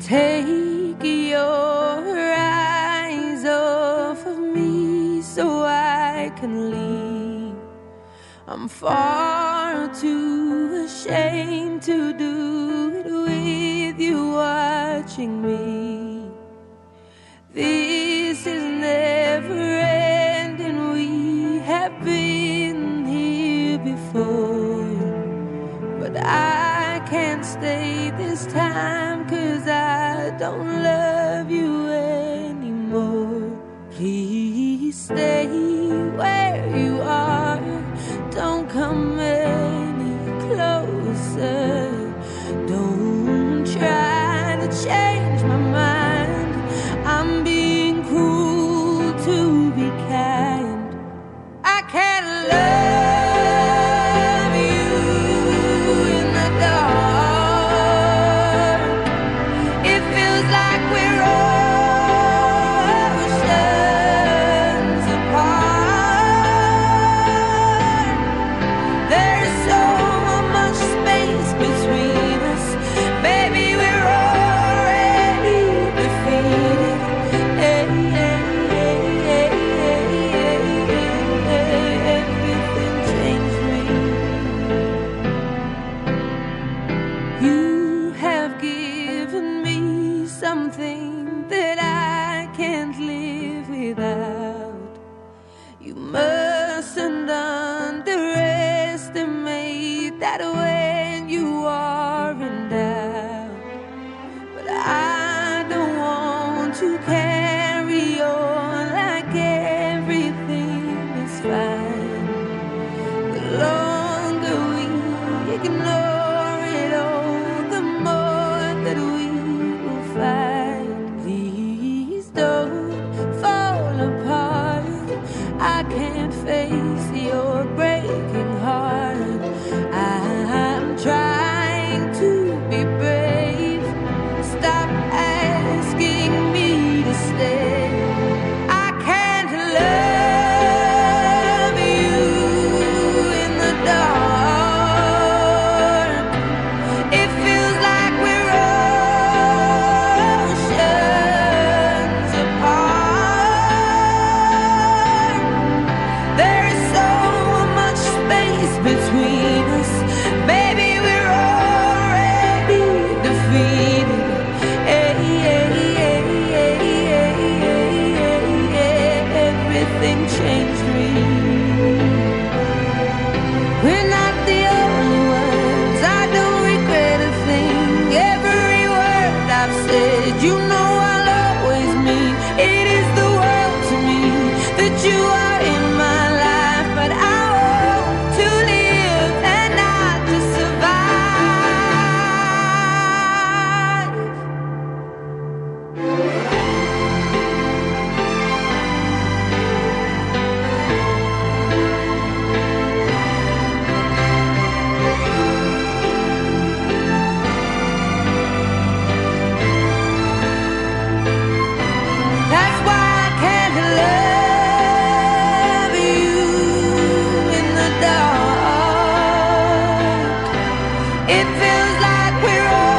Take your eyes off of me so I can leave. I'm far too ashamed to do it with you watching me. This is never ending. We have been here before, but I can't stay this time, 'cause I don't love you anymore. Please stay where you are. Don't come any closer. Don't try to change my mind. I'm being cruel to be kind. I can't love you in the dark. It feels like we're oceans apart. There's so much space between us. Baby, we're already defeated. Everything changed me. You have given me something that I can't live without. You mustn't underestimate that when you are in doubt. But I don't want to carry on like everything is fine. The longer we ignore it all, the more that we will find. Please don't fall apart. I can't face your breaking heart. I'm trying to be brave. Stop asking me to stay. I can't love you in the dark. It feels like we're oceans apart. There is so much space between us. Baby, we're already defeated. Everything changed me. We're not the only ones. I don't regret a thing. Every word I've said, you know I'll always mean. It is the world to me that you are in my life. But I want to live and not to survive. That's why I can't love you in the dark. It feels like we're